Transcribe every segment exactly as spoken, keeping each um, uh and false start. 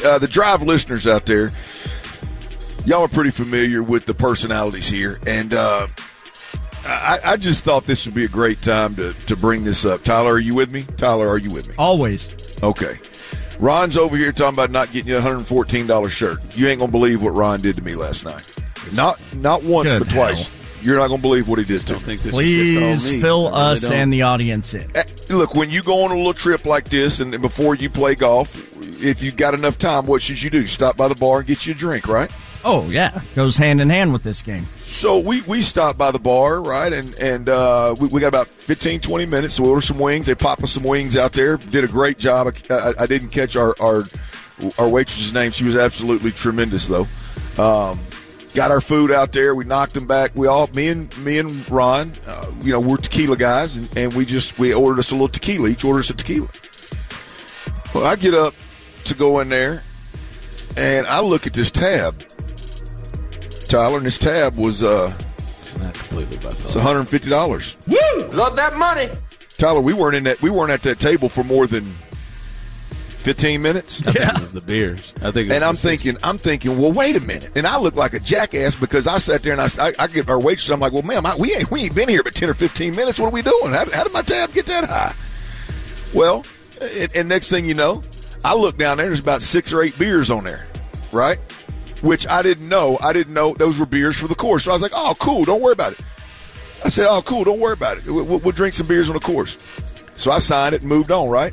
uh, the Drive listeners out there, y'all are pretty familiar with the personalities here, and uh, I, I just thought this would be a great time to, to bring this up. Tyler, are you with me? Tyler, are you with me? Always. Okay. Ron's over here talking about not getting you a one hundred fourteen dollars shirt. You ain't going to believe what Ron did to me last night. Not not once, Good but twice. hell. You're not going to believe what he did to me. Think this Please is just fill all me. I really us don't. and the audience in. Uh, Look, when you go on a little trip like this and before you play golf, if you got enough time, what should you do? Stop by the bar and get you a drink, right? Oh, yeah. Goes hand in hand with this game. So we, we stopped by the bar, right, and and uh, we, we got about fifteen, twenty minutes. So we ordered some wings. They popped us some wings out there. Did a great job. I, I, I didn't catch our, our our waitress's name. She was absolutely tremendous, though. Um, got our food out there. We knocked them back. We all, me and me and Ron, uh, you know, we're tequila guys, and, and we just we ordered us a little tequila. Each ordered us a tequila. Well, I get up to go in there, and I look at this tab. Tyler, and this tab was uh, It's not completely by it's one hundred fifty dollars. Woo! Love that money. Tyler, we weren't in that. We weren't at that table for more than fifteen minutes. I think it was the beers. I think. It was And I'm the six- thinking, I'm thinking, well, wait a minute. And I look like a jackass because I sat there and I, I, I get our waitress. I'm like, well, ma'am, I, we ain't we ain't been here but ten or fifteen minutes. What are we doing? How, how did my tab get that high? Well, and, and next thing you know, I look down there. There's about six or eight beers on there, right? Which I didn't know. I didn't know those were beers for the course. So I was like, oh, cool. Don't worry about it. I said, oh, cool. Don't worry about it. We'll, we'll drink some beers on the course. So I signed it and moved on, right?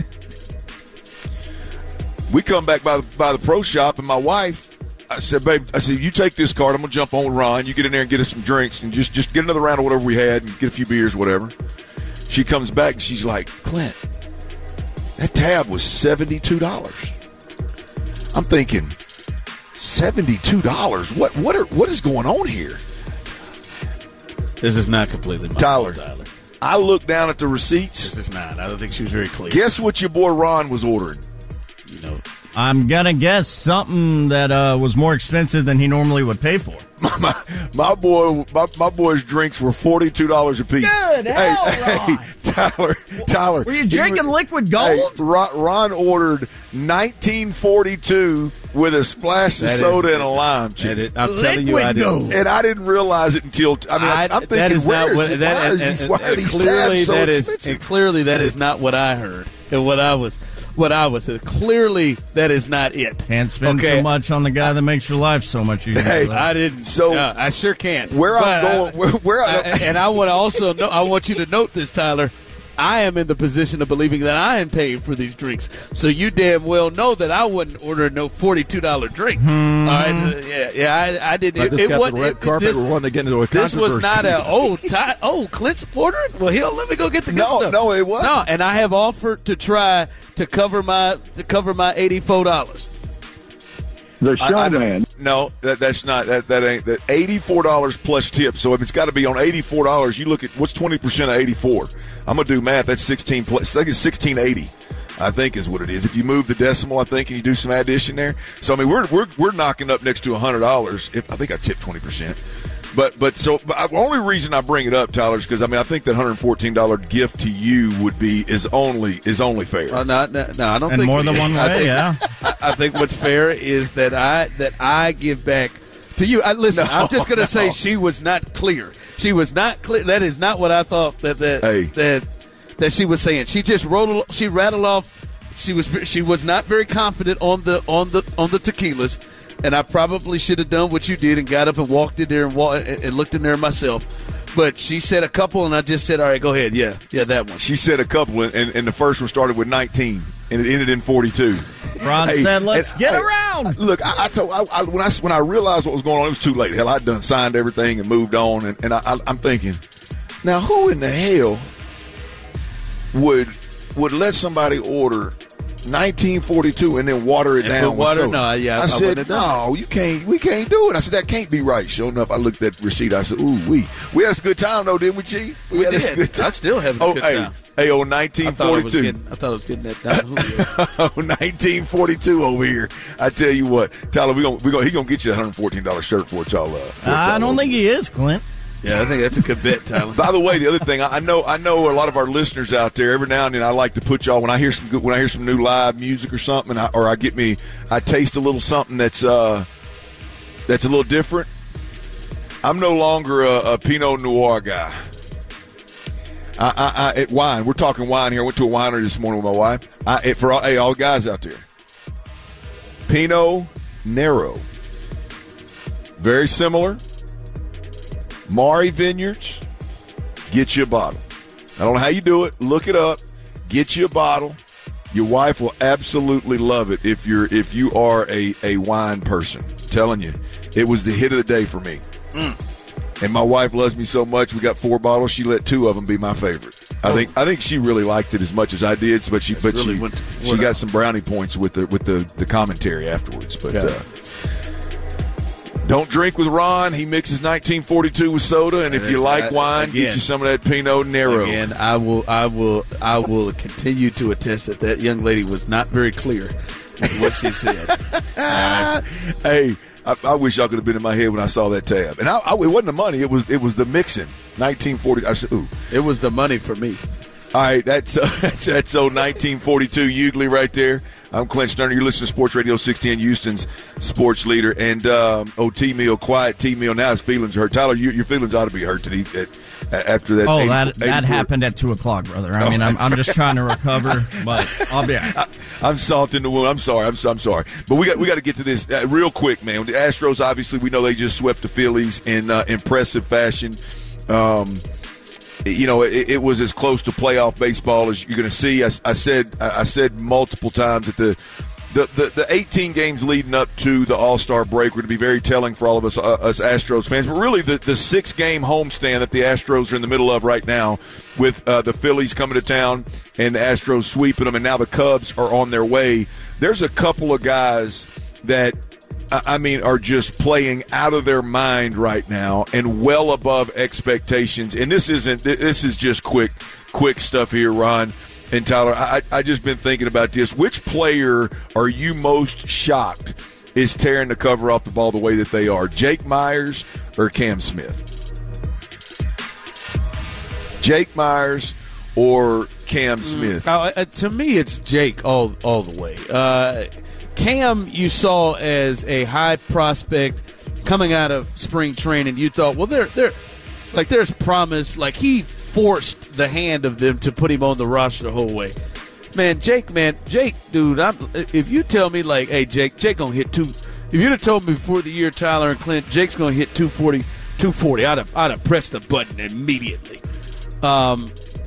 We come back by the, by the pro shop, and my wife, I said, babe, I said, you take this card. I'm going to jump on with Ron. You get in there and get us some drinks and just, just get another round of whatever we had and get a few beers, whatever. She comes back, and she's like, Clint, that tab was seventy-two dollars. I'm thinking, seventy-two dollars? What what are what is going on here? This is not completely my Tyler. fault, Tyler. I look down at the receipts. This is not. I don't think she was very clear. Guess what your boy Ron was ordering? You know, I'm going to guess something that uh, was more expensive than he normally would pay for. My, my, my boy, my, my boy's drinks were forty-two dollars a piece. Good hell, hey, Ron. hey, Tyler, Tyler. Were you he drinking was- liquid Hey, gold? Ron, Ron ordered nineteen forty-two with a splash of That is- soda and a lime. Chief. and it, I'm telling you, I Liquid didn't. gold. And I didn't realize it until I mean I, I- I'm thinking, that is where not is what it? that why, and, is and, these, why and are these clearly tabs so that is expensive? and clearly that is not what I heard and what I was what I was clearly that is not it. Can't spend Okay. so much on the guy that makes your life so much easier. Hey, I didn't. So- So I sure can't. Where I'm But going- I- where- where I- I- and I want to also know. I want you to note this, Tyler. I am in the position of believing that I am paying for these drinks. So you damn well know that I wouldn't order no forty-two dollars drink. Hmm. All right, uh, yeah, yeah, I, I didn't. I It, just it got wasn't. the red it- carpet. This, We're wanting to get into a this was controversy. not a oh Ty, oh Clint's ordering. Well, he'll let me go get the good No, stuff. no, it wasn't. No, and I have offered to try to cover my to cover my eighty-four dollars. The I- I don't- showman. No, that, that's not that. That ain't that. Eighty-four dollars plus tips. So if it's got to be on eighty-four dollars, you look at what's twenty percent of eighty-four. I'm gonna do math. That's sixteen plus. I think it's sixteen eighty. I think is what it is. If you move the decimal, I think, and you do some addition there. So I mean, we're we're we're knocking up next to a hundred dollars. If I think I tipped twenty percent. But but so but I, the only reason I bring it up, Tyler, is because I mean I think that one hundred fourteen dollars gift to you would be is only is only fair. Uh, no, no, no, I don't And think more than one I way, think- yeah. I, I think what's fair is that I that I give back to you. I, listen, No, I'm just going to no. say she was not clear. She was not clear. That is not what I thought that that Hey. that that she was saying. She just wrote. She rattled off. She was she was not very confident on the on the on the tequilas. And I probably should have done what you did and got up and walked in there and, wa- and looked in there myself. But she said a couple, and I just said, all right, go ahead. Yeah, yeah, that one. She said a couple, and, and the first one started with nineteen, and it ended in forty-two. Ron Hey, said, let's and- get hey, around. Look, I, I told I, I, when I when I realized what was going on, it was too late. Hell, I'd done signed everything and moved on, and, and I, I, I'm thinking, now who in the hell would would let somebody order nineteen forty-two and then water it And down put water? with soda? No, yeah, I- I, I said, wouldn't have done no, you can't. We can't do it. I said that can't be right. Sure enough, I looked at the receipt. I said, ooh, we we had a good time though, didn't we, Chief? We, We had did. a good time. I still have a oh, good hey, time. hey, oh, I nineteen thought, I was forty-two. getting, I thought I was getting that down. Oh, nineteen forty-two over here. I tell you what, Tyler, we gonna we gonna he gonna get you a one hundred fourteen dollars shirt for it, y'all. Uh, for it, I y'all don't over. think he is, Clint. Yeah, I think that's a good bet, Tyler. By the way, the other thing, I know I know a lot of our listeners out there, every now and then I like to put y'all, when I hear some good, when I hear some new live music or something, I, or I get me, I taste a little something that's uh, that's a little different. I'm no longer a, a Pinot Noir guy. I, I, I at wine, we're talking wine here. I went to a winery this morning with my wife. I, it, for all, hey, all the guys out there, Pinot Nero, very similar. Maury Vineyards, get you a bottle. I don't know how you do it. Look it up. Get you a bottle. Your wife will absolutely love it if you're if you are a, a wine person. I'm telling you, it was the hit of the day for me. Mm. And my wife loves me so much. We got four bottles. She let two of them be my favorite. I oh. think I think she really liked it as much as I did. But she but really she she got some brownie points with the with the, the commentary afterwards. But. Yeah. Uh, Don't drink with Ron. He mixes nineteen forty-two with soda, and if you like wine, again, get you some of that Pinot Nero. Again, I will, I will, I will continue to attest that that young lady was not very clear with what she said. uh, hey, I, I wish y'all could have been in my head when I saw that tab. And I, I, it wasn't the money; it was it was the mixing. nineteen forty. I said, "Ooh, it was the money for me." All right, that's uh, that's, that's old nineteen forty-two Hughley right there. I'm Clint Sterner. You're listening to Sports Radio six ten, Houston's sports leader. And, um, oh, T-Mill, quiet T-Mill. Now his feelings are hurt. Tyler, you, your feelings ought to be hurt today at, after that. Oh, eighty, that that happened at two o'clock, brother. I mean, I'm, I'm just trying to recover, but I'll be all right. I, I'm salt in the wound. I'm sorry. I'm, I'm sorry. But we got we got to get to this uh, real quick, man. The Astros, obviously, we know they just swept the Phillies in uh, impressive fashion. Um You know, it, it was as close to playoff baseball as you're going to see. I, I said, I said multiple times that the, the, the, the eighteen games leading up to the All-Star break were going to be very telling for all of us, uh, us Astros fans. But really, the, the six-game homestand that the Astros are in the middle of right now, with uh, the Phillies coming to town and the Astros sweeping them, and now the Cubs are on their way. There's a couple of guys that, I mean, are just playing out of their mind right now and well above expectations. And this isn't, this is just quick, quick stuff here, Ron and Tyler. I, I just been thinking about this. Which player are you most shocked is tearing the cover off the ball the way that they are? Jake Myers or Cam Smith? Jake Myers or Cam Smith? Mm, uh, to me, it's Jake all all the way. Uh, Cam, you saw as a high prospect coming out of spring training. You thought, well, there, there, like there's promise. Like he forced the hand of them to put him on the roster the whole way. Man, Jake, man, Jake, dude. I'm, if you tell me like, hey, Jake, Jake gonna hit two. If you'd have told me before the year, Tyler and Clint, Jake's gonna hit two forty, two forty, I'd have, I'd have pressed the button immediately. Um,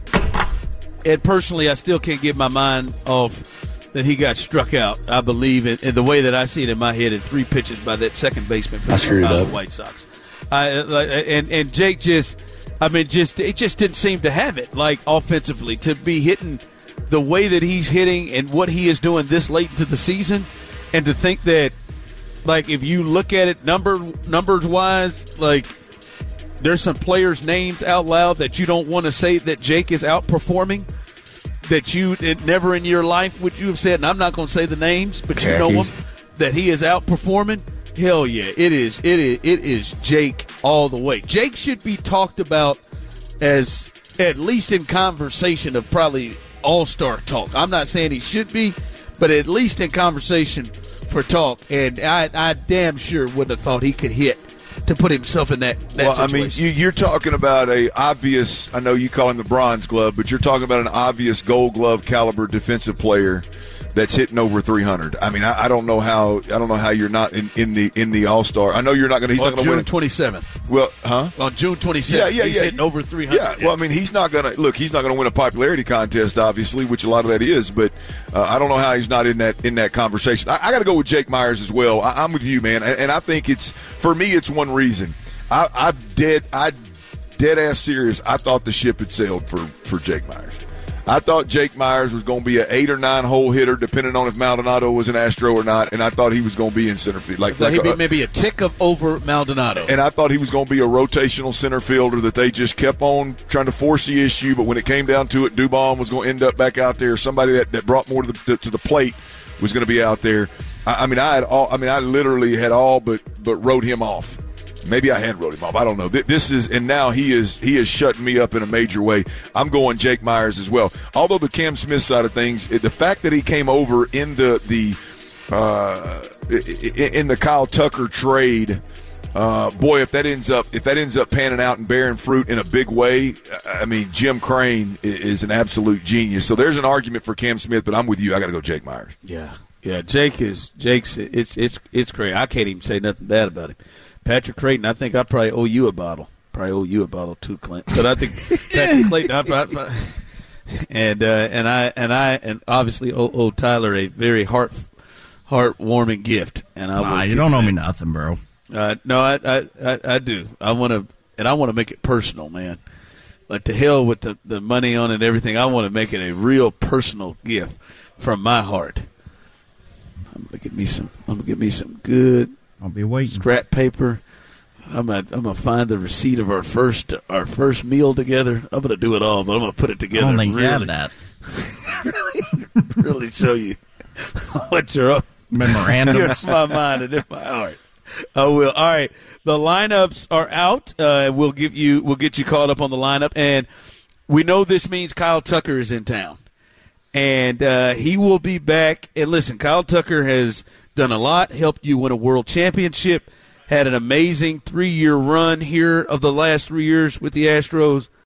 and personally, I still can't get my mind off that he got struck out. I believe in, in the way that I see it in my head in three pitches by that second baseman for the White Sox. I, and and Jake just, I mean, just it just didn't seem to have it, like offensively, to be hitting the way that he's hitting and what he is doing this late into the season, and to think that, like, if you look at it number numbers wise, like, there's some players' names out loud that you don't want to say that Jake is outperforming. That you it, never in your life would you have said, and I'm not going to say the names, but you know him, that he is outperforming. Hell yeah, it is. It is. It is Jake all the way. Jake should be talked about as at least in conversation of probably all-star talk. I'm not saying he should be, but at least in conversation for talk. And I, I damn sure would have thought he could hit to put himself in that, that well, situation. I mean, you, you're talking about a obvious, I know you call him the bronze glove, but you're talking about an obvious gold glove caliber defensive player that's hitting over three hundred. I mean, I, I don't know how I don't know how you're not in, in the in the All-Star. I know you're not going to he's on not going to win. June twenty-seventh. Well, huh? On June twenty-seventh. Yeah, yeah, he's yeah. hitting over three hundred. Yeah, yeah. Well, I mean, he's not going to look, he's not going to win a popularity contest obviously, which a lot of that is, but uh, I don't know how he's not in that in that conversation. I, I got to go with Jake Myers as well. I, I'm with you, man. And, and I think it's for me it's one reason. I, I dead, I dead ass serious. I thought the ship had sailed for, for Jake Myers. I thought Jake Myers was going to be an eight or nine hole hitter, depending on if Maldonado was an Astro or not, and I thought he was going to be in center field. Like, like he'd be a, maybe a tick of over Maldonado. And I thought he was going to be a rotational center fielder that they just kept on trying to force the issue. But when it came down to it, Dubon was going to end up back out there. Somebody that, that brought more to the to the plate was going to be out there. I, I mean, I had all. I mean, I literally had all but but wrote him off. Maybe I hand wrote him off. I don't know. This is, and now he is he is shutting me up in a major way. I'm going Jake Myers as well. Although the Cam Smith side of things, the fact that he came over in the the uh, in the Kyle Tucker trade, uh, boy, if that ends up if that ends up panning out and bearing fruit in a big way, I mean, Jim Crane is an absolute genius. So there's an argument for Cam Smith, but I'm with you. I got to go Jake Myers. Yeah, yeah. Jake is Jake's. It's it's it's great. I can't even say nothing bad about him. Patrick Creighton, I think I probably owe you a bottle. Probably owe you a bottle too, Clint. But I think Patrick Clayton, I probably, and uh, and I and I and obviously owe, owe Tyler a very heart heartwarming gift. And I nah, you don't owe me nothing, bro. Uh, no, I, I I I do. I want to, and I want to make it personal, man. Like to hell with the the money on it and everything. I want to make it a real personal gift from my heart. I'm gonna get me some. I'm gonna get me some good. I'll be waiting. Scrap paper. I'm gonna I'm gonna find the receipt of our first our first meal together. I'm gonna do it all, but I'm gonna put it together. I don't think really, you have that. really, really show you what your memorandums. in my mind and in my heart. I will. All right, the lineups are out. Uh, we'll give you we'll get you caught up on the lineup, and we know this means Kyle Tucker is in town, and uh, he will be back. And listen, Kyle Tucker has done a lot, helped you win a world championship, had an amazing three-year run here of the last three years with the Astros.